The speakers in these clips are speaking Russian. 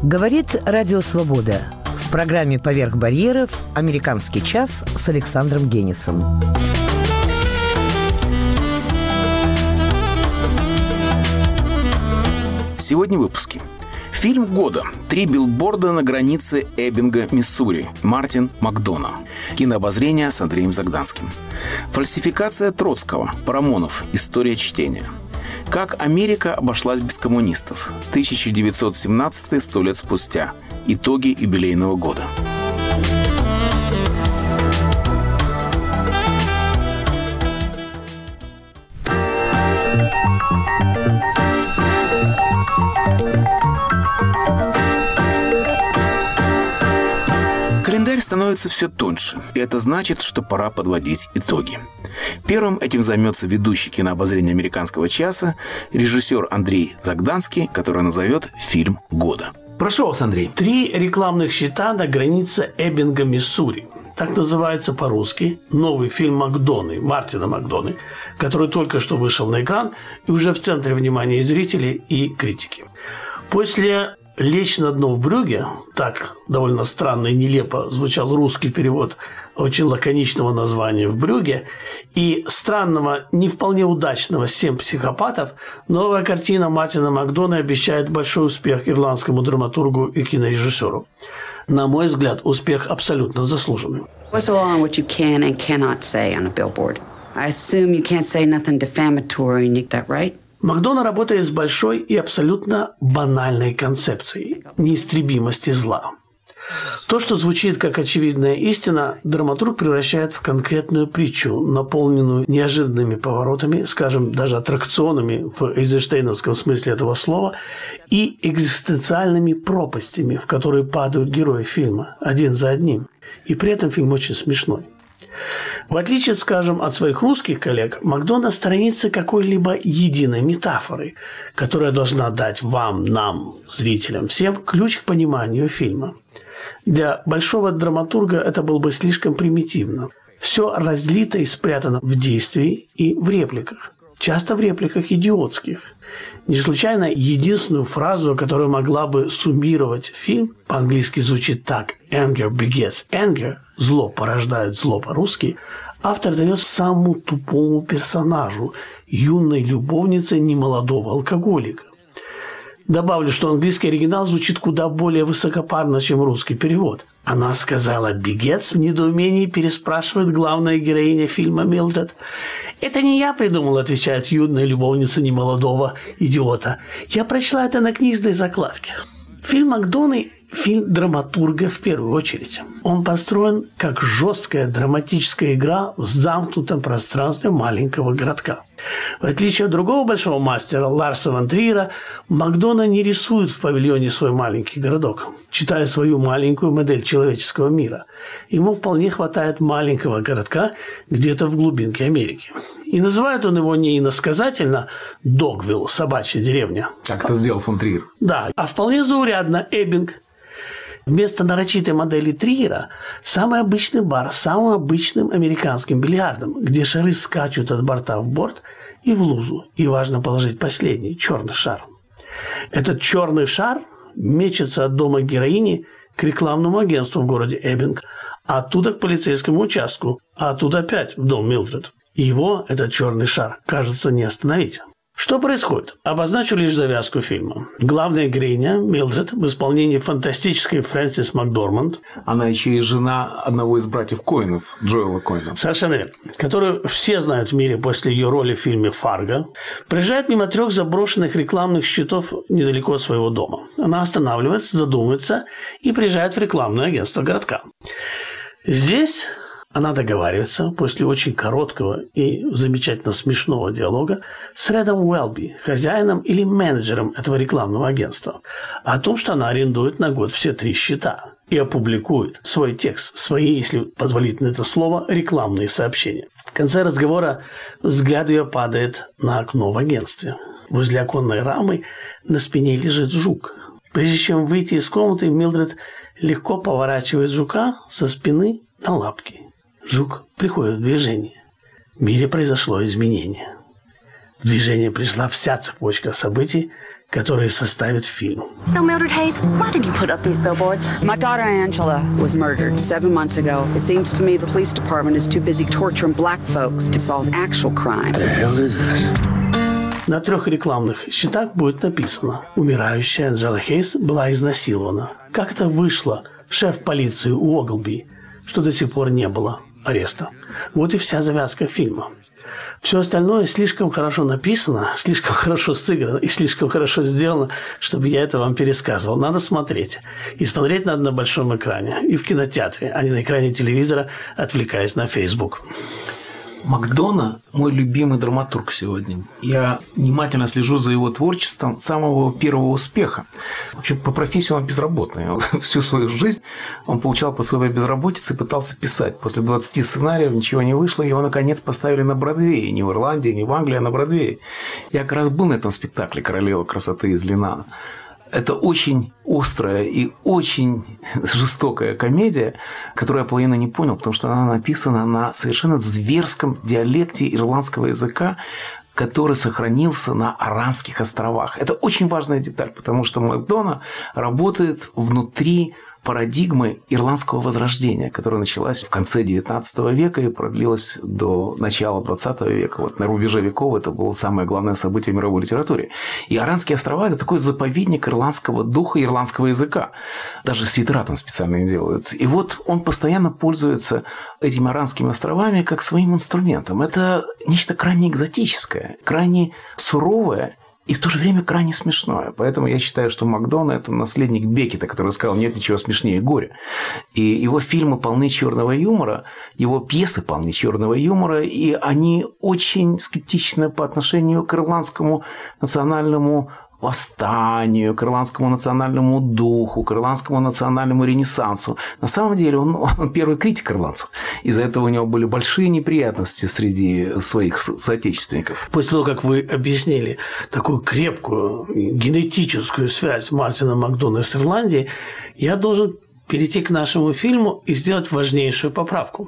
Говорит Радио Свобода. В программе «Поверх барьеров» «Американский час» с Александром Генисом. Сегодня в выпуске. Фильм года. 3 билборда на границе Эббинга, Миссури. Мартин Макдона. Кинообозрение с Андреем Загданским. Фальсификация Троцкого. Парамонов. История чтения. Как Америка обошлась без коммунистов. 1917 100 лет спустя. Итоги юбилейного года. Календарь становится все тоньше, и это значит, что пора подводить итоги. Первым этим займется ведущий кинообозрения «Американского часа», режиссер Андрей Загданский, который назовет фильм года. Прошу вас, Андрей. 3 рекламных щита на границе Эббинга, Миссури. Так называется по-русски новый фильм Мартина Макдоны, который только что вышел на экран и уже в центре внимания зрителей и критики. После «Лечь на дно в Брюгге», так довольно странно и нелепо звучал русский перевод очень лаконичного названия «В Брюгге», и странного, не вполне удачного «7 психопатов», новая картина Мартина Макдоны обещает большой успех ирландскому драматургу и кинорежиссеру. На мой взгляд, успех абсолютно заслуженный. What's the law on what you can and cannot say on a billboard? I assume you can't say nothing defamatory, Nick, that right? Макдона работает с большой и абсолютно банальной концепцией неистребимости зла. То, что звучит как очевидная истина, драматург превращает в конкретную притчу, наполненную неожиданными поворотами, скажем, даже аттракционами в эйзенштейновском смысле этого слова, и экзистенциальными пропастями, в которые падают герои фильма один за одним. И при этом фильм очень смешной. В отличие, скажем, от своих русских коллег, Макдона сторонится какой-либо единой метафоры, которая должна дать вам, нам, зрителям, всем ключ к пониманию фильма. Для большого драматурга это было бы слишком примитивно. Все разлито и спрятано в действии и в репликах. Часто в репликах идиотских. Не случайно единственную фразу, которая могла бы суммировать фильм, по-английски звучит так: «Anger begets anger», «зло порождает зло» по-русски, автор дает самому тупому персонажу, юной любовнице немолодого алкоголика. Добавлю, что английский оригинал звучит куда более высокопарно, чем русский перевод. Она сказала «begets», в недоумении переспрашивает главная героиня фильма Милдред. «Это не я придумал», — отвечает юная любовница немолодого идиота. «Я прочла это на книжной закладке». Фильм Макдоны – фильм драматурга в первую очередь. Он построен как жесткая драматическая игра в замкнутом пространстве маленького городка. В отличие от другого большого мастера Ларса вон Триера, Макдона не рисует в павильоне свой маленький городок, читая свою маленькую модель человеческого мира. Ему вполне хватает маленького городка где-то в глубинке Америки. И называет он его не иносказательно «Догвилл», собачья деревня. Как это сделал фон Триер. Да, а вполне заурядно Эббинг. Вместо нарочитой модели Триера самый обычный бар с самым обычным американским бильярдом, где шары скачут от борта в борт и в лузу. И важно положить последний, черный шар. Этот черный шар мечется от дома героини к рекламному агентству в городе Эббинг, а оттуда к полицейскому участку, а оттуда опять в дом Милдред. Его, этот черный шар, кажется, не остановить. Что происходит? Обозначу лишь завязку фильма. Главная героиня Милдред в исполнении фантастической Фрэнсис Макдорманд. Она еще и жена одного из братьев Коэнов, Джоэла Коэна. Совершенно верно. Которую все знают в мире после ее роли в фильме «Фарго», проезжает мимо 3 заброшенных рекламных щитов недалеко от своего дома. Она останавливается, задумывается и приезжает в рекламное агентство городка. Здесь она договаривается после очень короткого и замечательно смешного диалога с Редом Уэлби, хозяином или менеджером этого рекламного агентства, о том, что она арендует на год все 3 щита и опубликует свой текст, свои, если позволительно это слово, рекламные сообщения. В конце разговора взгляд ее падает на окно в агентстве. Возле оконной рамы на спине лежит жук. Прежде чем выйти из комнаты, Милдред легко поворачивает жука со спины на лапки. Жук приходит в движение. В мире произошло изменение. В движение пришла вся цепочка событий, которые составят фильм. So, Mildred Hayes, why did you put up these billboards? My daughter Angela was murdered 7 months ago. It seems to me the police department is too busy torturing black folks to solve actual crime. The hell is this? На 3 рекламных щитах будет написано: умирающая Анджела Хейс была изнасилована. Как это вышло, шеф полиции Уоглби, что до сих пор не было ареста? Вот и вся завязка фильма. Все остальное слишком хорошо написано, слишком хорошо сыграно и слишком хорошо сделано, чтобы я это вам пересказывал. Надо смотреть. И смотреть надо на большом экране. И в кинотеатре, а не на экране телевизора, отвлекаясь на Facebook. Макдона – мой любимый драматург сегодня. Я внимательно слежу за его творчеством с самого первого успеха. Вообще, по профессии он безработный. Всю свою жизнь он получал по своей безработице и пытался писать. После 20 сценариев ничего не вышло, его, наконец, поставили на Бродвее. Не в Ирландии, не в Англии, а на Бродвее. Я как раз был на этом спектакле «Королева красоты» из Ленана. Это очень острая и очень жестокая комедия, которую я половину не понял, потому что она написана на совершенно зверском диалекте ирландского языка, который сохранился на Аранских островах. Это очень важная деталь, потому что Макдона работает внутри парадигмы ирландского возрождения, которая началась в конце XIX века и продлилась до начала XX века. Вот на рубеже веков это было самое главное событие в мировой литературе. И Аранские острова – это такой заповедник ирландского духа и ирландского языка. Даже свитера там специальные делают. И вот он постоянно пользуется этими Аранскими островами как своим инструментом. Это нечто крайне экзотическое, крайне суровое, и в то же время крайне смешное. Поэтому я считаю, что Макдона – это наследник Беккета, который сказал: нет ничего смешнее горя. И его фильмы полны черного юмора, его пьесы полны черного юмора, и они очень скептичны по отношению к ирландскому национальному восстанию, к ирландскому национальному духу, к ирландскому национальному ренессансу. На самом деле он первый критик ирландцев. Из-за этого у него были большие неприятности среди своих соотечественников. После того, как вы объяснили такую крепкую генетическую связь Мартина Макдона с Ирландией, я должен перейти к нашему фильму и сделать важнейшую поправку.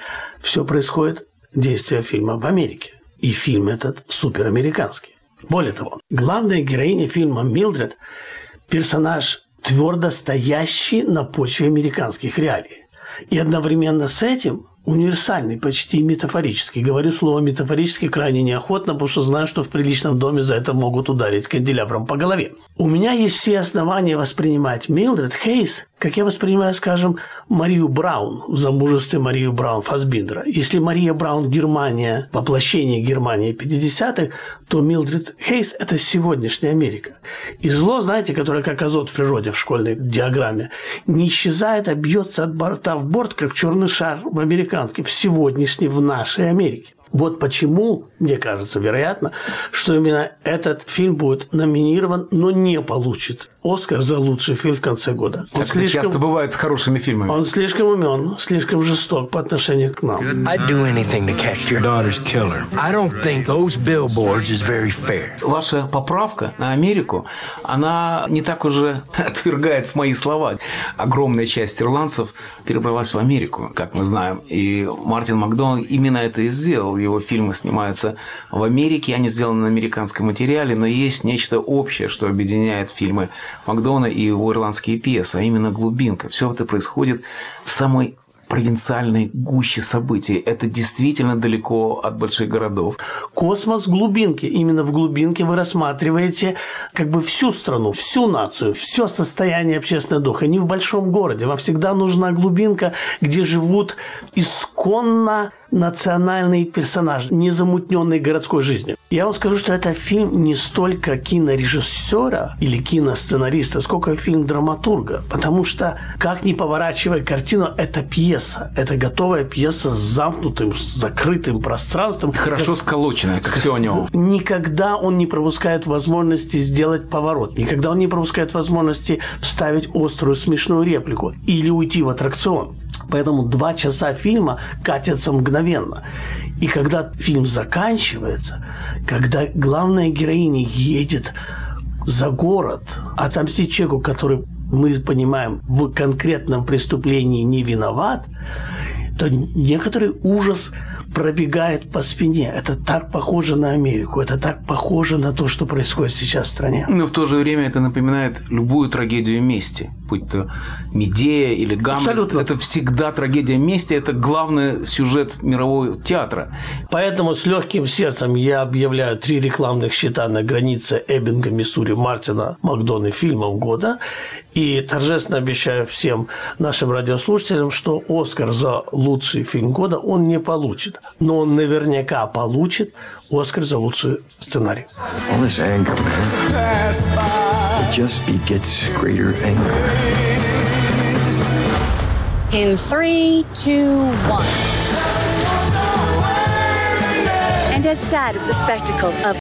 Все происходит, действие фильма, в Америке. И фильм этот суперамериканский. Более того, главная героиня фильма Милдред – персонаж, твердо стоящий на почве американских реалий. И одновременно с этим универсальный, почти метафорический. Говорю слово «метафорический» крайне неохотно, потому что знаю, что в приличном доме за это могут ударить канделябром по голове. У меня есть все основания воспринимать Милдред Хейс, как я воспринимаю, скажем, Марию Браун в «Замужестве Марию Браун» Фассбиндера. Если Мария Браун – Германия, воплощение Германии 50-х, то Милдред Хейс – это сегодняшняя Америка. И зло, знаете, которое как азот в природе в школьной диаграмме, не исчезает, а бьется от борта в борт, как черный шар в американке, в сегодняшней, в нашей Америке. Вот почему, мне кажется, вероятно, что именно этот фильм будет номинирован, но не получит Оскар за лучший фильм в конце года. Так часто бывает с хорошими фильмами. Он слишком умен, слишком жесток по отношению к нам. I'd do anything to catch your daughter's killer. I don't think those billboards is very fair. Ваша поправка на Америку, она не так уже отвергает мои слова. Огромная часть ирландцев перебралась в Америку, как мы знаем. И Мартин Макдона именно это и сделал. Его фильмы снимаются в Америке, они сделаны на американском материале, но есть нечто общее, что объединяет фильмы Макдона и его ирландские пьесы, а именно глубинка. Все это происходит в самой провинциальной гуще событий. Это действительно далеко от больших городов. Космос в глубинке. Именно в глубинке вы рассматриваете как бы всю страну, всю нацию, все состояние общественного духа. Не в большом городе. Вам всегда нужна глубинка, где живут исконно национальный персонаж, не замутненный городской жизнью. Я вам скажу, что это фильм не столько кинорежиссера или киносценариста, сколько фильм драматурга. Потому что, как ни поворачивая картину, это пьеса. Это готовая пьеса с замкнутым, с закрытым пространством. Хорошо сколоченная, как все у него. Никогда он не пропускает возможности сделать поворот. Никогда он не пропускает возможности вставить острую смешную реплику или уйти в аттракцион. Поэтому 2 часа фильма катятся мгновенно. И когда фильм заканчивается, когда главная героиня едет за город отомстить человеку, который, мы понимаем, в конкретном преступлении не виноват, то некоторый ужас пробегает по спине. Это так похоже на Америку, это так похоже на то, что происходит сейчас в стране. Но в то же время это напоминает любую трагедию мести, будь то Медея или Гамлет. Абсолютно. Это всегда трагедия мести, это главный сюжет мирового театра. Поэтому с легким сердцем я объявляю 3 рекламных щита на границе Эббинга, Миссури, Мартина Макдона фильмом года. И торжественно обещаю всем нашим радиослушателям, что «Оскар» за лучший фильм года он не получит. Но он наверняка получит «Оскар» за лучший сценарий. All this anger, man. It just begets greater anger. In 3, 2, 1. And as sad as the spectacle of